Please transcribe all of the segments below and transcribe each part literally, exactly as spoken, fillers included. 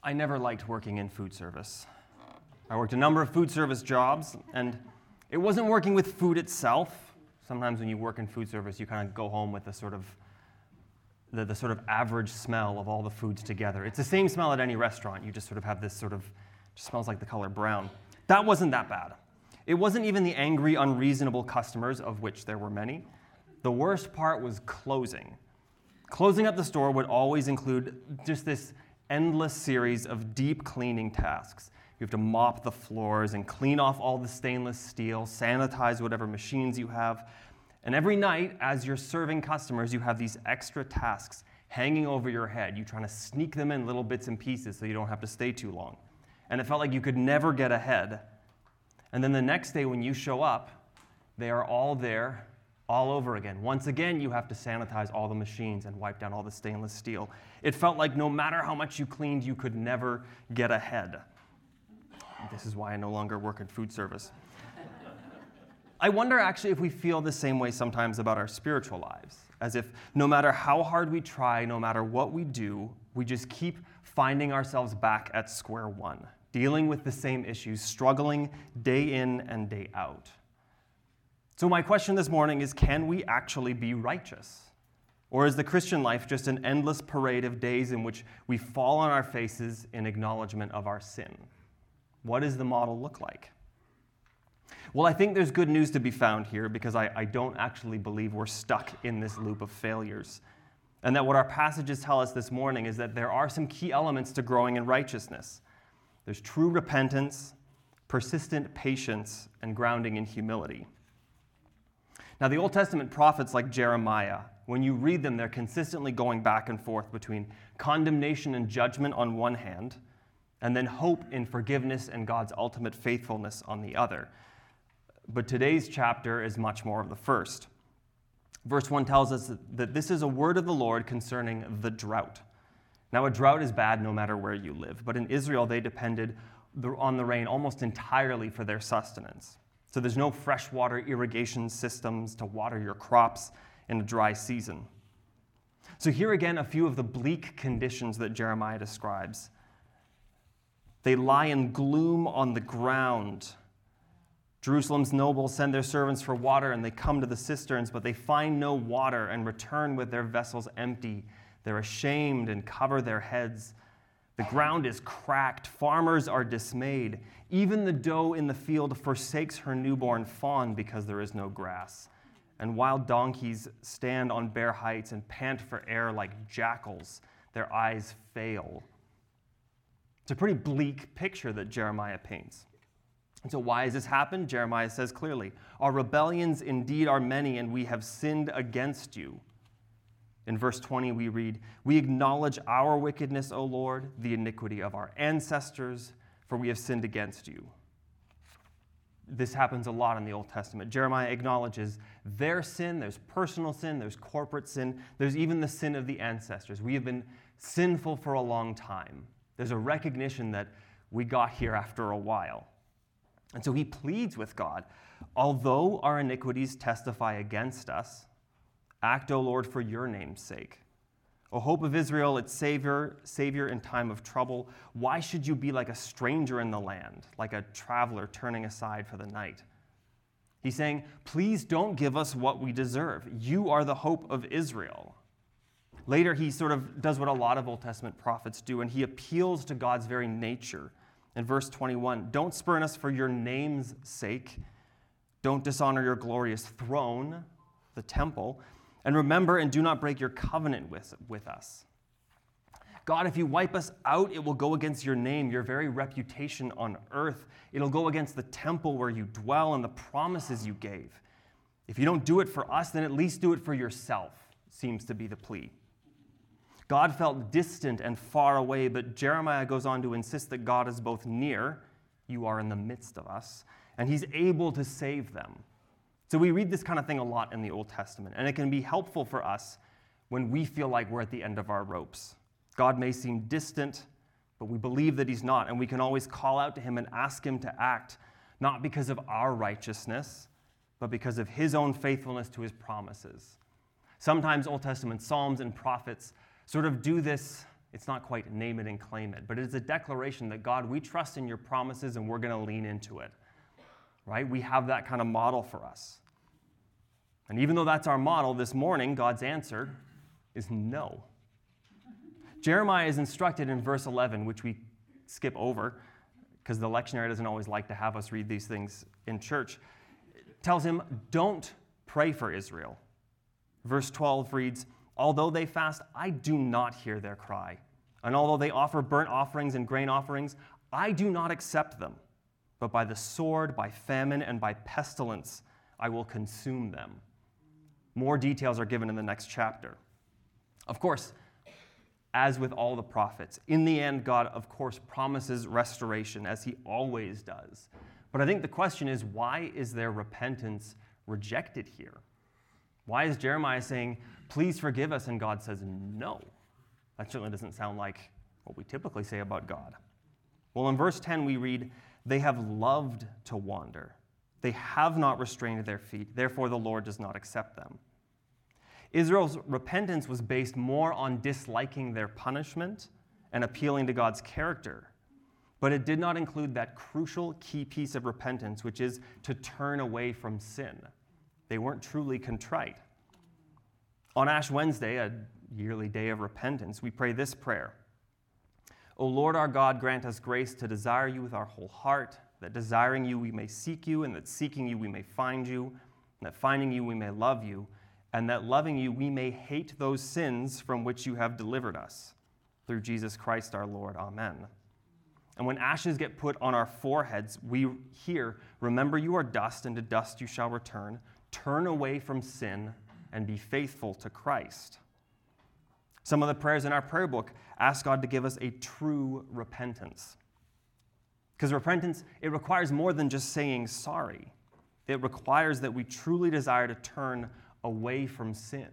I never liked working in food service. I worked a number of food service jobs, and it wasn't working with food itself. Sometimes when you work in food service, you kind of go home with the sort of the, the sort of average smell of all the foods together. It's the same smell at any restaurant. You just sort of have this sort of, just smells like the color brown. That wasn't that bad. It wasn't even the angry, unreasonable customers, of which there were many. The worst part was closing. Closing up the store would always include just this endless series of deep cleaning tasks. You have to mop the floors and clean off all the stainless steel, sanitize whatever machines you have. And every night, as you're serving customers, you have these extra tasks hanging over your head. You're trying to sneak them in little bits and pieces so you don't have to stay too long. And it felt like you could never get ahead. And then the next day when you show up, they are all there all over again. Once again, you have to sanitize all the machines and wipe down all the stainless steel. It felt like no matter how much you cleaned, you could never get ahead. This is why I no longer work in food service. I wonder actually if we feel the same way sometimes about our spiritual lives, as if no matter how hard we try, no matter what we do, we just keep finding ourselves back at square one, dealing with the same issues, struggling day in and day out. So my question this morning is, can we actually be righteous? Or is the Christian life just an endless parade of days in which we fall on our faces in acknowledgement of our sin? What does the model look like? Well, I think there's good news to be found here because I, I don't actually believe we're stuck in this loop of failures. And that what our passages tell us this morning is that there are some key elements to growing in righteousness. There's true repentance, persistent patience, and grounding in humility. Now, the Old Testament prophets like Jeremiah, when you read them, they're consistently going back and forth between condemnation and judgment on one hand, and then hope in forgiveness and God's ultimate faithfulness on the other. But today's chapter is much more of the first. Verse one tells us that this is a word of the Lord concerning the drought. Now, a drought is bad no matter where you live, but in Israel, they depended on the rain almost entirely for their sustenance. So there's no freshwater irrigation systems to water your crops in a dry season. So here again, a few of the bleak conditions that Jeremiah describes. They lie in gloom on the ground. Jerusalem's nobles send their servants for water, and they come to the cisterns, but they find no water and return with their vessels empty. They're ashamed and cover their heads. The ground is cracked. Farmers are dismayed. Even the doe in the field forsakes her newborn fawn because there is no grass. And wild donkeys stand on bare heights and pant for air like jackals. Their eyes fail. It's a pretty bleak picture that Jeremiah paints. And so why has this happened? Jeremiah says clearly, our rebellions indeed are many, and we have sinned against you. In verse twenty, we read, we acknowledge our wickedness, O Lord, the iniquity of our ancestors, for we have sinned against you. This happens a lot in the Old Testament. Jeremiah acknowledges their sin, there's personal sin, there's corporate sin, there's even the sin of the ancestors. We have been sinful for a long time. There's a recognition that we got here after a while. And so he pleads with God, although our iniquities testify against us, act, O Lord, for your name's sake. O hope of Israel, its Savior, Savior in time of trouble, why should you be like a stranger in the land, like a traveler turning aside for the night? He's saying, please don't give us what we deserve. You are the hope of Israel. Later, he sort of does what a lot of Old Testament prophets do, and he appeals to God's very nature. In verse twenty-one, don't spurn us for your name's sake. Don't dishonor your glorious throne, the temple. And remember and do not break your covenant with, with us. God, if you wipe us out, it will go against your name, your very reputation on earth. It'll go against the temple where you dwell and the promises you gave. If you don't do it for us, then at least do it for yourself, seems to be the plea. God felt distant and far away, but Jeremiah goes on to insist that God is both near, you are in the midst of us, and he's able to save them. So we read this kind of thing a lot in the Old Testament, and it can be helpful for us when we feel like we're at the end of our ropes. God may seem distant, but we believe that he's not, and we can always call out to him and ask him to act, not because of our righteousness, but because of his own faithfulness to his promises. Sometimes Old Testament psalms and prophets sort of do this It's not quite name it and claim it, but it is a declaration that, God, we trust in your promises and we're going to lean into it, right? We have that kind of model for us. And even though that's our model, this morning, God's answer is no. Jeremiah is instructed in verse eleven, which we skip over because the lectionary doesn't always like to have us read these things in church. It tells him, don't pray for Israel. Verse twelve reads, although they fast, I do not hear their cry. And although they offer burnt offerings and grain offerings, I do not accept them. But by the sword, by famine, and by pestilence, I will consume them. More details are given in the next chapter. Of course, as with all the prophets, in the end, God, of course, promises restoration, as he always does. But I think the question is, why is their repentance rejected here? Why is Jeremiah saying, please forgive us, and God says no? That certainly doesn't sound like what we typically say about God. Well, in verse ten, we read, they have loved to wander. They have not restrained their feet. Therefore, the Lord does not accept them. Israel's repentance was based more on disliking their punishment and appealing to God's character. But it did not include that crucial key piece of repentance, which is to turn away from sin. They weren't truly contrite. On Ash Wednesday, a yearly day of repentance, we pray this prayer. O Lord our God, grant us grace to desire you with our whole heart, that desiring you we may seek you, and that seeking you we may find you, and that finding you we may love you, and that loving you we may hate those sins from which you have delivered us. Through Jesus Christ our Lord. Amen. And when ashes get put on our foreheads, we hear, remember you are dust, and to dust you shall return. Turn away from sin and be faithful to Christ. Some of the prayers in our prayer book ask God to give us a true repentance. Because repentance, it requires more than just saying sorry. It requires that we truly desire to turn away from sin.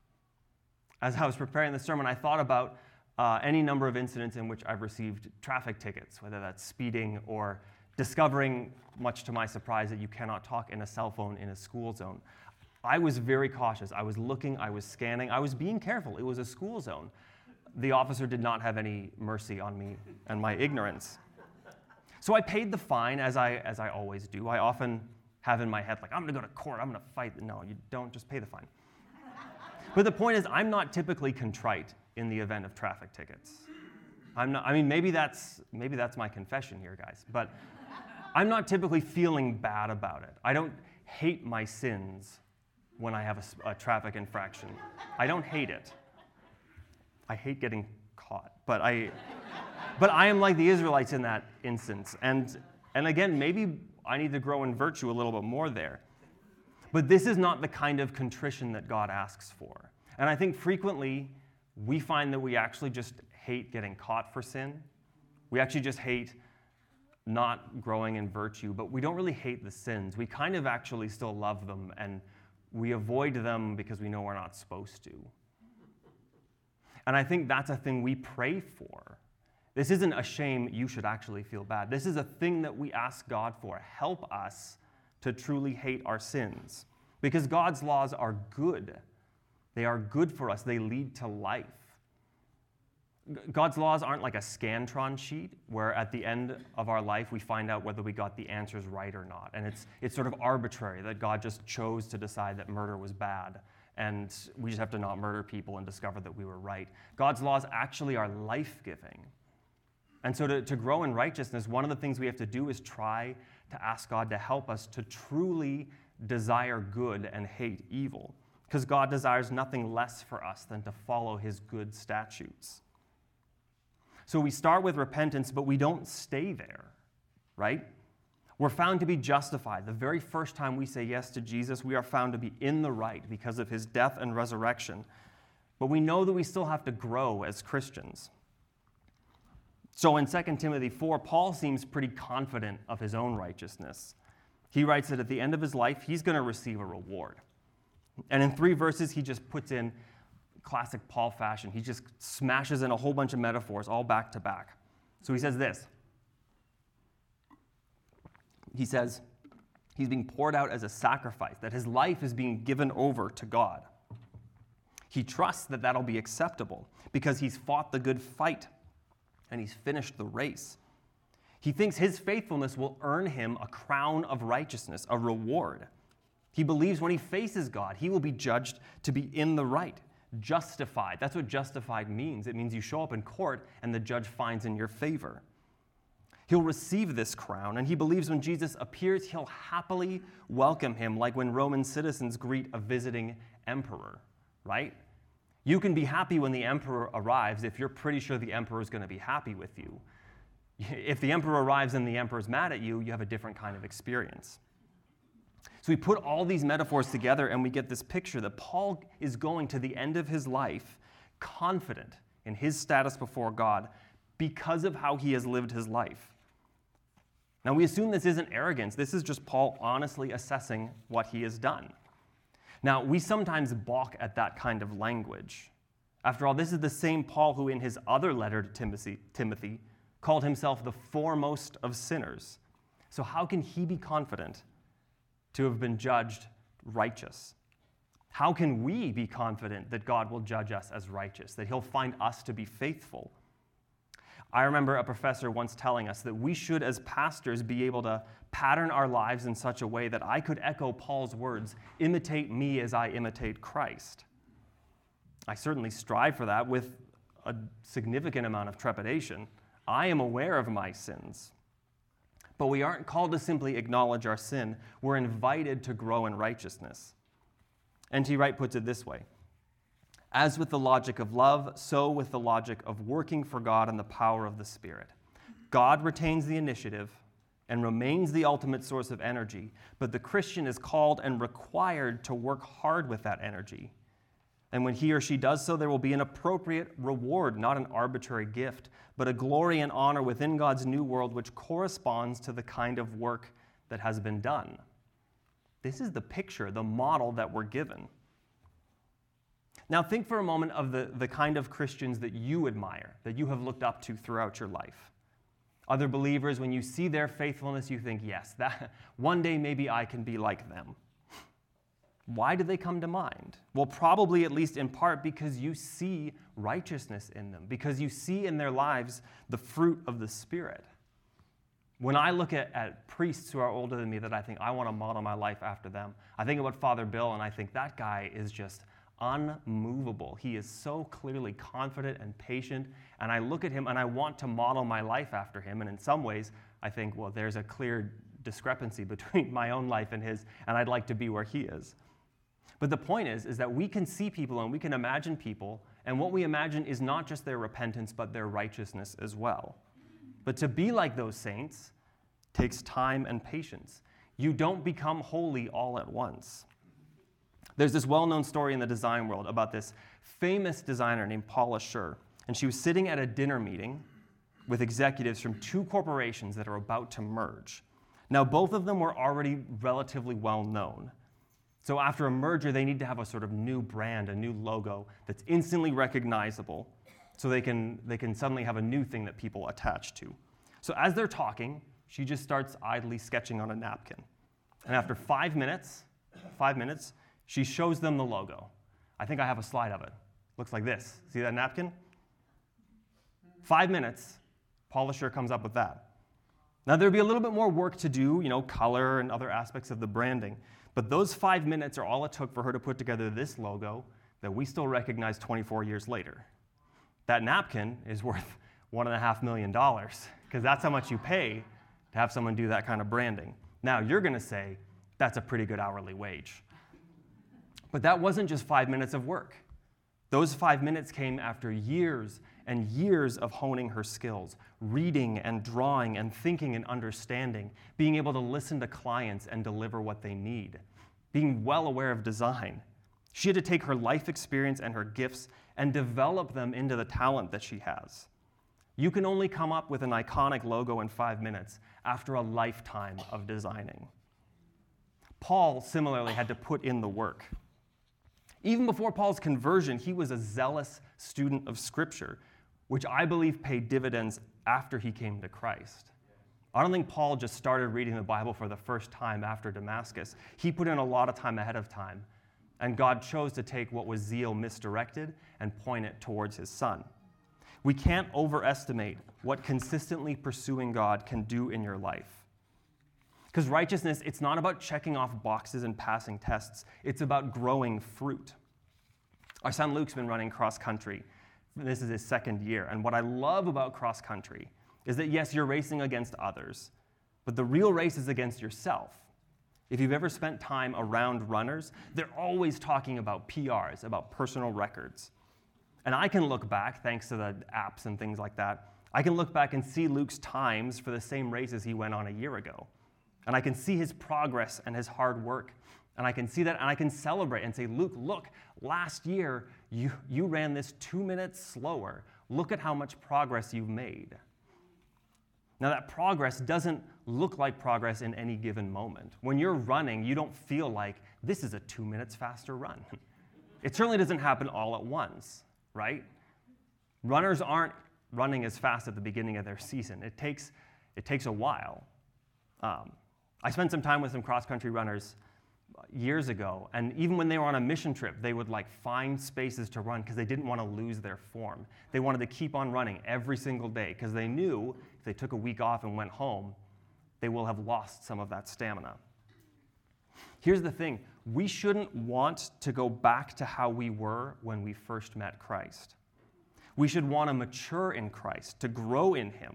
As I was preparing the sermon, I thought about uh, any number of incidents in which I've received traffic tickets, whether that's speeding or discovering, much to my surprise, that you cannot talk in a cell phone in a school zone. I was very cautious. I was looking, I was scanning, I was being careful. It was a school zone. The officer did not have any mercy on me and my ignorance. So I paid the fine, as I as I always do. I often have in my head, like, I'm going to go to court, I'm going to fight. No, you don't, just pay the fine. But the point is, I'm not typically contrite in the event of traffic tickets. I'm not, I mean, maybe that's maybe that's my confession here, guys, but I'm not typically feeling bad about it. I don't hate my sins when I have a, a traffic infraction. I don't hate it. I hate getting caught, but I, but I am like the Israelites in that instance. And, and again, maybe I need to grow in virtue a little bit more there. But this is not the kind of contrition that God asks for. And I think frequently we find that we actually just hate getting caught for sin. We actually just hate not growing in virtue, but we don't really hate the sins. We kind of actually still love them, and we avoid them because we know we're not supposed to. And I think that's a thing we pray for. This isn't a shame you should actually feel bad. This is a thing that we ask God for. Help us to truly hate our sins. Because God's laws are good. They are good for us. They lead to life. God's laws aren't like a Scantron sheet where at the end of our life we find out whether we got the answers right or not. And it's it's sort of arbitrary that God just chose to decide that murder was bad. And we just have to not murder people and discover that we were right. God's laws actually are life-giving. And so to, to grow in righteousness, one of the things we have to do is try to ask God to help us to truly desire good and hate evil. Because God desires nothing less for us than to follow his good statutes. So we start with repentance, but we don't stay there, right? We're found to be justified. The very first time we say yes to Jesus, we are found to be in the right because of his death and resurrection. But we know that we still have to grow as Christians. So in Second Timothy four, Paul seems pretty confident of his own righteousness. He writes that at the end of his life, he's going to receive a reward. And in three verses, he just puts in classic Paul fashion. He just smashes in a whole bunch of metaphors, all back to back. So he says this. He says he's being poured out as a sacrifice, that his life is being given over to God. He trusts that that'll be acceptable because he's fought the good fight and he's finished the race. He thinks his faithfulness will earn him a crown of righteousness, a reward. He believes when he faces God, he will be judged to be in the right, justified. That's what justified means. It means you show up in court and the judge finds in your favor. He'll receive this crown, and he believes when Jesus appears, he'll happily welcome him, like when Roman citizens greet a visiting emperor, right? You can be happy when the emperor arrives if you're pretty sure the emperor is going to be happy with you. If the emperor arrives and the emperor's mad at you, you have a different kind of experience. So we put all these metaphors together and we get this picture that Paul is going to the end of his life confident in his status before God because of how he has lived his life. Now we assume this isn't arrogance. This is just Paul honestly assessing what he has done. Now we sometimes balk at that kind of language. After all, this is the same Paul who in his other letter to Timothy, Timothy called himself the foremost of sinners. So how can he be confident to have been judged righteous? How can we be confident that God will judge us as righteous, that he'll find us to be faithful? I remember a professor once telling us that we should, as pastors, be able to pattern our lives in such a way that I could echo Paul's words, imitate me as I imitate Christ. I certainly strive for that with a significant amount of trepidation. I am aware of my sins. But we aren't called to simply acknowledge our sin. We're invited to grow in righteousness. N T Wright puts it this way: as with the logic of love, so with the logic of working for God and the power of the Spirit. God retains the initiative and remains the ultimate source of energy, but the Christian is called and required to work hard with that energy. And when he or she does so, there will be an appropriate reward, not an arbitrary gift, but a glory and honor within God's new world which corresponds to the kind of work that has been done. This is the picture, the model that we're given. Now think for a moment of the, the kind of Christians that you admire, that you have looked up to throughout your life. Other believers, when you see their faithfulness, you think, yes, that one day maybe I can be like them. Why do they come to mind? Well, probably at least in part because you see righteousness in them, because you see in their lives the fruit of the Spirit. When I look at, at priests who are older than me that I think I want to model my life after them, I think about Father Bill and I think that guy is just unmovable. He is so clearly confident and patient, and I look at him and I want to model my life after him, and in some ways I think, well, there's a clear discrepancy between my own life and his, and I'd like to be where he is. But the point is, is that we can see people and we can imagine people, and what we imagine is not just their repentance, but their righteousness as well. But to be like those saints takes time and patience. You don't become holy all at once. There's this well-known story in the design world about this famous designer named Paula Scher, and she was sitting at a dinner meeting with executives from two corporations that are about to merge. Now, both of them were already relatively well-known. So after a merger, they need to have a sort of new brand, a new logo that's instantly recognizable so they can, they can suddenly have a new thing that people attach to. So as they're talking, she just starts idly sketching on a napkin. And after five minutes, five minutes, she shows them the logo. I think I have a slide of it. Looks like this. See that napkin? Five minutes, Paula Scher comes up with that. Now there'd be a little bit more work to do, you know, color and other aspects of the branding. But those five minutes are all it took for her to put together this logo that we still recognize twenty-four years later. That napkin is worth one and a half million dollars, because that's how much you pay to have someone do that kind of branding. Now you're going to say, that's a pretty good hourly wage. But that wasn't just five minutes of work. Those five minutes came after years and years of honing her skills, reading and drawing and thinking and understanding, being able to listen to clients and deliver what they need, being well aware of design. She had to take her life experience and her gifts and develop them into the talent that she has. You can only come up with an iconic logo in five minutes after a lifetime of designing. Paul similarly had to put in the work. Even before Paul's conversion, he was a zealous student of Scripture, which I believe paid dividends after he came to Christ. I don't think Paul just started reading the Bible for the first time after Damascus. He put in a lot of time ahead of time. and God chose to take what was zeal misdirected and point it towards his Son. We can't overestimate what consistently pursuing God can do in your life. Because righteousness, it's not about checking off boxes and passing tests. It's about growing fruit. Our son Luke's been running cross country. This is his second year. And what I love about cross country is that, yes, you're racing against others, but the real race is against yourself. If you've ever spent time around runners, they're always talking about P Rs, about personal records. And I can look back, thanks to the apps and things like that, I can look back and see Luke's times for the same races he went on a year ago. And I can see his progress and his hard work. And I can see that, and I can celebrate and say, Luke, look, last year you, you ran this two minutes slower. Look at how much progress you've made. Now, that progress doesn't look like progress in any given moment. When you're running, you don't feel like this is a two minutes faster run. It certainly doesn't happen all at once, right? Runners aren't running as fast at the beginning of their season. It takes, it takes a while. Um, I spent some time with some cross-country runners years ago, and even when they were on a mission trip, they would like find spaces to run because they didn't want to lose their form. They wanted to keep on running every single day because they knew if they took a week off and went home, they will have lost some of that stamina. Here's the thing, we shouldn't want to go back to how we were when we first met Christ. We should want to mature in Christ, to grow in him.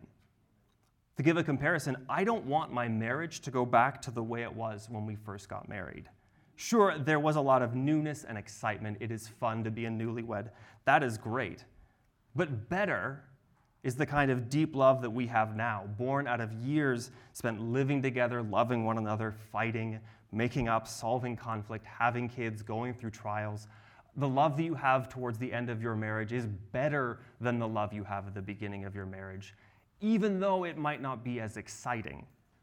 To give a comparison, I don't want my marriage to go back to the way it was when we first got married. Sure, there was a lot of newness and excitement. It is fun to be a newlywed. That is great. But better is the kind of deep love that we have now, born out of years spent living together, loving one another, fighting, making up, solving conflict, having kids, going through trials. The love that you have towards the end of your marriage is better than the love you have at the beginning of your marriage, even though it might not be as exciting.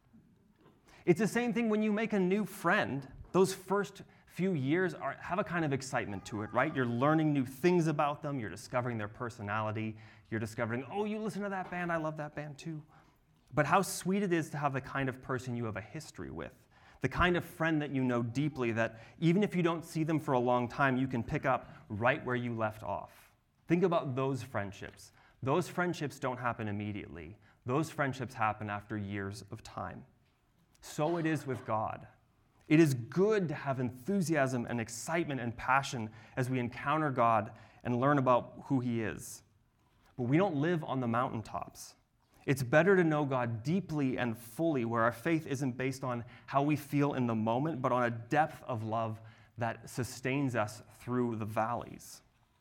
It's the same thing when you make a new friend. Those first few years are, have a kind of excitement to it, right? You're learning new things about them. You're discovering their personality. You're discovering, oh, you listen to that band. I love that band too. But how sweet it is to have the kind of person you have a history with, the kind of friend that you know deeply that even if you don't see them for a long time, you can pick up right where you left off. Think about those friendships. Those friendships don't happen immediately. Those friendships happen after years of time. So it is with God. It is good to have enthusiasm and excitement and passion as we encounter God and learn about who he is. But we don't live on the mountaintops. It's better to know God deeply and fully, where our faith isn't based on how we feel in the moment, but on a depth of love that sustains us through the valleys.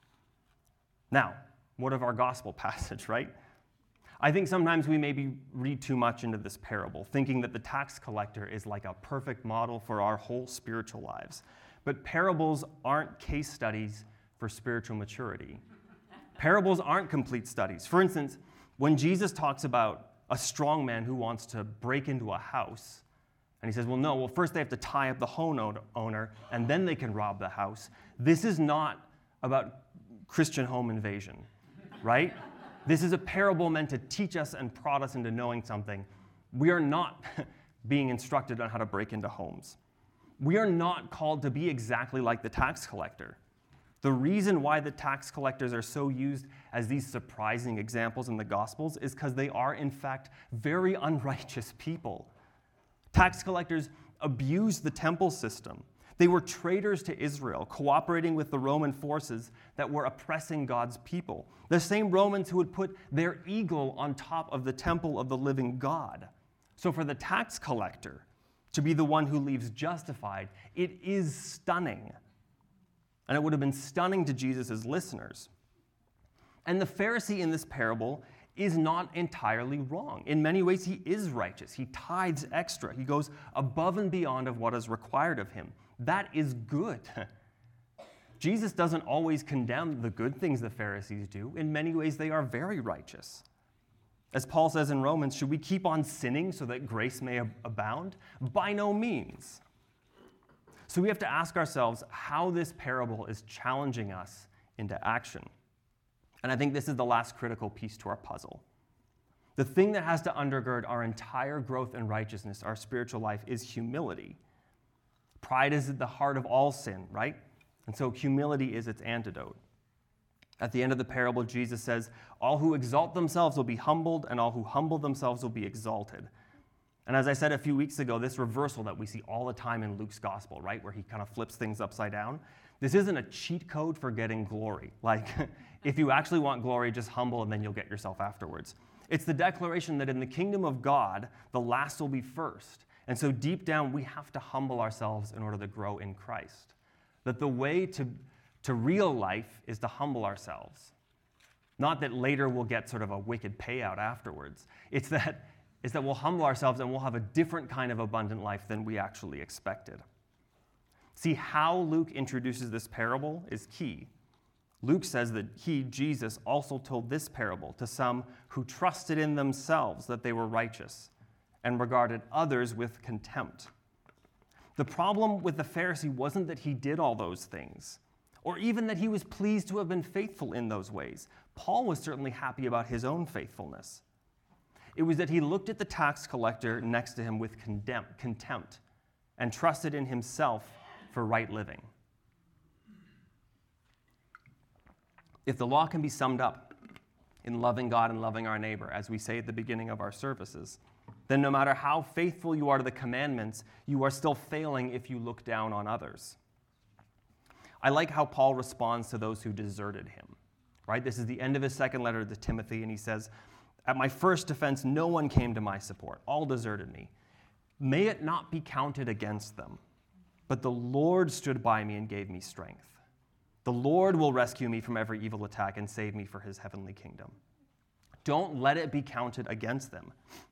Now, what of our gospel passage, right? I think sometimes we maybe read too much into this parable, thinking that the tax collector is like a perfect model for our whole spiritual lives. But parables aren't case studies for spiritual maturity. Parables aren't complete studies. For instance, when Jesus talks about a strong man who wants to break into a house, and he says, well, no, well, first they have to tie up the home owner, and then they can rob the house. This is not about Christian home invasion, right? This is a parable meant to teach us and prod us into knowing something. We are not being instructed on how to break into homes. We are not called to be exactly like the tax collector. The reason why the tax collectors are so used as these surprising examples in the Gospels is because they are, in fact, very unrighteous people. Tax collectors abused the temple system. They were traitors to Israel, cooperating with the Roman forces that were oppressing God's people. The same Romans who would put their eagle on top of the temple of the living God. So for the tax collector to be the one who leaves justified, it is stunning. And it would have been stunning to Jesus' listeners. And the Pharisee in this parable is not entirely wrong. In many ways, he is righteous. He tithes extra. He goes above and beyond of what is required of him. That is good. Jesus doesn't always condemn the good things the Pharisees do. In many ways, they are very righteous. As Paul says in Romans, should we keep on sinning so that grace may abound? By no means. So we have to ask ourselves how this parable is challenging us into action. And I think this is the last critical piece to our puzzle. The thing that has to undergird our entire growth in righteousness, our spiritual life, is humility. Pride is at the heart of all sin, right? And so humility is its antidote. At the end of the parable, Jesus says, all who exalt themselves will be humbled, and all who humble themselves will be exalted. And as I said a few weeks ago, this reversal that we see all the time in Luke's gospel, right, where he kind of flips things upside down, this isn't a cheat code for getting glory. Like, if you actually want glory, just humble and then you'll get yourself afterwards. It's the declaration that in the kingdom of God, the last will be first. And so deep down, we have to humble ourselves in order to grow in Christ. That the way to, to real life is to humble ourselves. Not that later we'll get sort of a wicked payout afterwards. It's that, it's that we'll humble ourselves and we'll have a different kind of abundant life than we actually expected. See, how Luke introduces this parable is key. Luke says that he, Jesus, also told this parable to some who trusted in themselves that they were righteous and regarded others with contempt. The problem with the Pharisee wasn't that he did all those things, or even that he was pleased to have been faithful in those ways. Paul was certainly happy about his own faithfulness. It was that he looked at the tax collector next to him with contempt and trusted in himself for right living. If the law can be summed up in loving God and loving our neighbor, as we say at the beginning of our services, then no matter how faithful you are to the commandments, you are still failing if you look down on others. I like how Paul responds to those who deserted him, right? This is the end of his second letter to Timothy, and he says, at my first defense, no one came to my support. All deserted me. May it not be counted against them, but the Lord stood by me and gave me strength. The Lord will rescue me from every evil attack and save me for his heavenly kingdom. Don't let it be counted against them.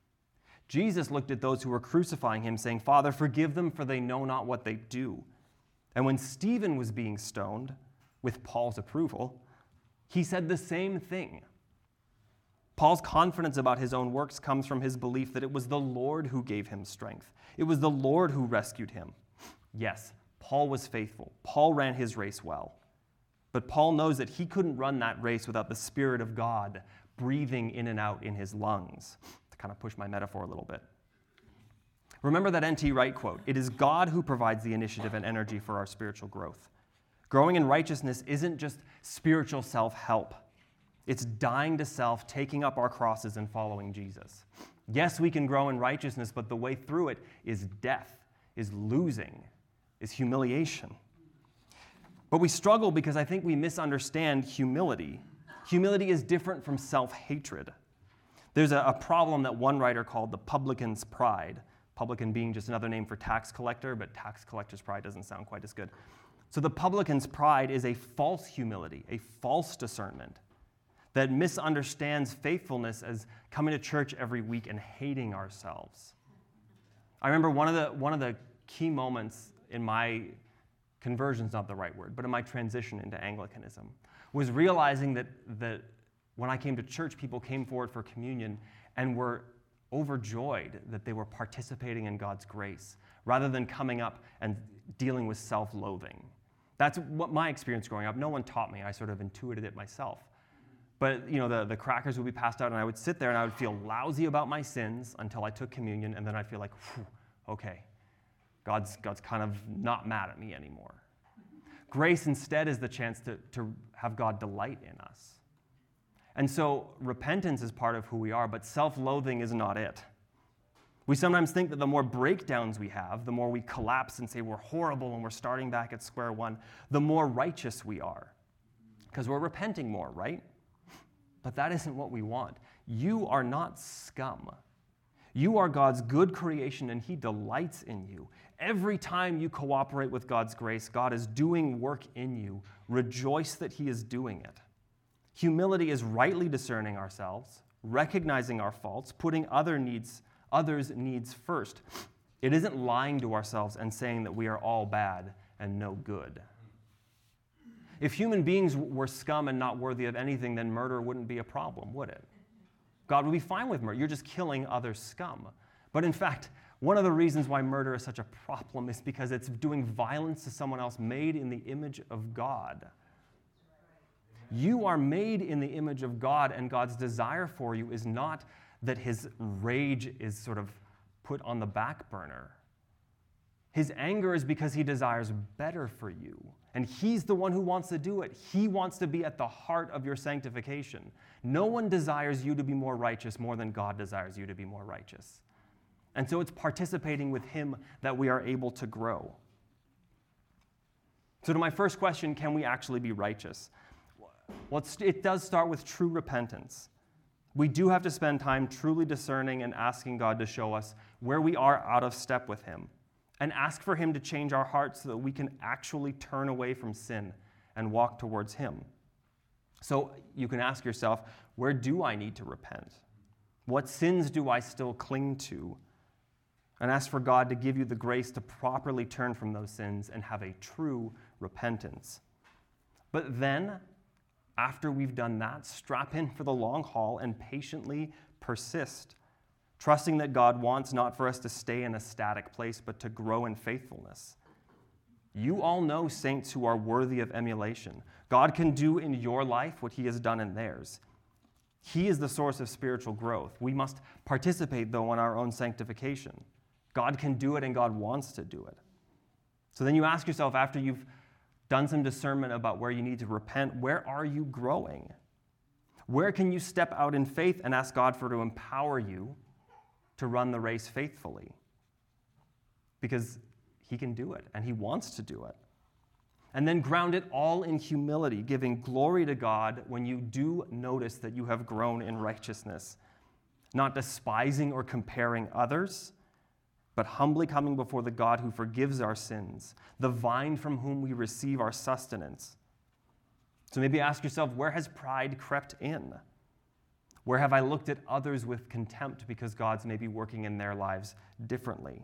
Jesus looked at those who were crucifying him, saying, Father, forgive them, for they know not what they do. And when Stephen was being stoned, with Paul's approval, he said the same thing. Paul's confidence about his own works comes from his belief that it was the Lord who gave him strength. It was the Lord who rescued him. Yes, Paul was faithful. Paul ran his race well. But Paul knows that he couldn't run that race without the Spirit of God breathing in and out in his lungs. To kind of push my metaphor a little bit. Remember that N T Wright quote, it is God who provides the initiative and energy for our spiritual growth. Growing in righteousness isn't just spiritual self-help. It's dying to self, taking up our crosses, and following Jesus. Yes, we can grow in righteousness, but the way through it is death, is losing, is humiliation. But we struggle because I think we misunderstand humility. Humility is different from self-hatred. There's a, a problem that one writer called the publican's pride. Publican being just another name for tax collector, but tax collector's pride doesn't sound quite as good. So the publican's pride is a false humility, a false discernment that misunderstands faithfulness as coming to church every week and hating ourselves. I remember one of the one of the key moments in my conversion's not the right word, but in my transition into Anglicanism, was realizing that, that when I came to church, people came forward for communion and were overjoyed that they were participating in God's grace, rather than coming up and dealing with self-loathing. That's what my experience growing up. No one taught me. I sort of intuited it myself. But you know, the, the crackers would be passed out, and I would sit there and I would feel lousy about my sins until I took communion, and then I'd feel like, whew, okay, God's, God's kind of not mad at me anymore. Grace instead is the chance to, to have God delight in us. And so repentance is part of who we are, but self-loathing is not it. We sometimes think that the more breakdowns we have, the more we collapse and say we're horrible and we're starting back at square one, the more righteous we are. Because we're repenting more, right? But that isn't what we want. You are not scum. You are God's good creation, and he delights in you. Every time you cooperate with God's grace, God is doing work in you. Rejoice that he is doing it. Humility is rightly discerning ourselves, recognizing our faults, putting other needs, others' needs first. It isn't lying to ourselves and saying that we are all bad and no good. If human beings were scum and not worthy of anything, then murder wouldn't be a problem, would it? God would be fine with murder. You're just killing other scum. But in fact, one of the reasons why murder is such a problem is because it's doing violence to someone else made in the image of God. You are made in the image of God, and God's desire for you is not that his rage is sort of put on the back burner. His anger is because he desires better for you. And he's the one who wants to do it. He wants to be at the heart of your sanctification. No one desires you to be more righteous more than God desires you to be more righteous. And so it's participating with him that we are able to grow. So to my first question, can we actually be righteous? Well, it does start with true repentance. We do have to spend time truly discerning and asking God to show us where we are out of step with him, and ask for him to change our hearts so that we can actually turn away from sin and walk towards him. So you can ask yourself, where do I need to repent? What sins do I still cling to? And ask for God to give you the grace to properly turn from those sins and have a true repentance. But then, after we've done that, strap in for the long haul and patiently persist, trusting that God wants not for us to stay in a static place, but to grow in faithfulness. You all know saints who are worthy of emulation. God can do in your life what he has done in theirs. He is the source of spiritual growth. We must participate, though, in our own sanctification. God can do it, and God wants to do it. So then you ask yourself, after you've done some discernment about where you need to repent, where are you growing? Where can you step out in faith and ask God for to empower you to run the race faithfully? Because he can do it, and he wants to do it. And then ground it all in humility, giving glory to God when you do notice that you have grown in righteousness, not despising or comparing others, but humbly coming before the God who forgives our sins, the vine from whom we receive our sustenance. So maybe ask yourself, where has pride crept in? Where have I looked at others with contempt because God's maybe working in their lives differently?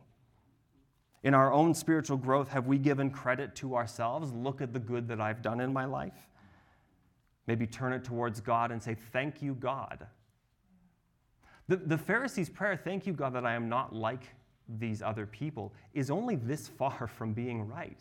In our own spiritual growth, have we given credit to ourselves? Look at the good that I've done in my life. Maybe turn it towards God and say, thank you, God. The, the Pharisees' prayer, thank you, God, that I am not like these other people, is only this far from being right.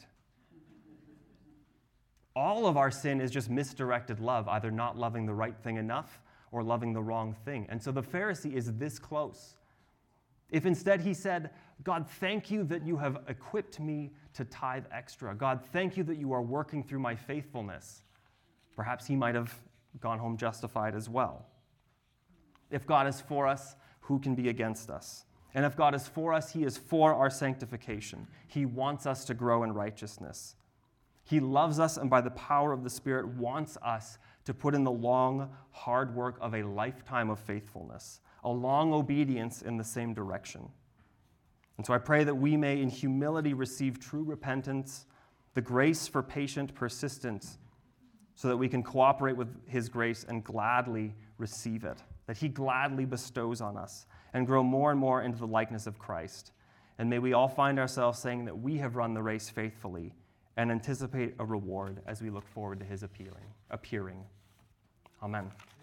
All of our sin is just misdirected love, either not loving the right thing enough or loving the wrong thing. And so the Pharisee is this close. If instead he said, God, thank you that you have equipped me to tithe extra. God, thank you that you are working through my faithfulness. Perhaps he might have gone home justified as well. If God is for us, who can be against us? And if God is for us, he is for our sanctification. He wants us to grow in righteousness. He loves us, and by the power of the Spirit wants us to put in the long, hard work of a lifetime of faithfulness, a long obedience in the same direction. And so I pray that we may in humility receive true repentance, the grace for patient persistence, so that we can cooperate with his grace and gladly receive it, that he gladly bestows on us, and grow more and more into the likeness of Christ. And may we all find ourselves saying that we have run the race faithfully and anticipate a reward as we look forward to his appearing. appearing. Amen.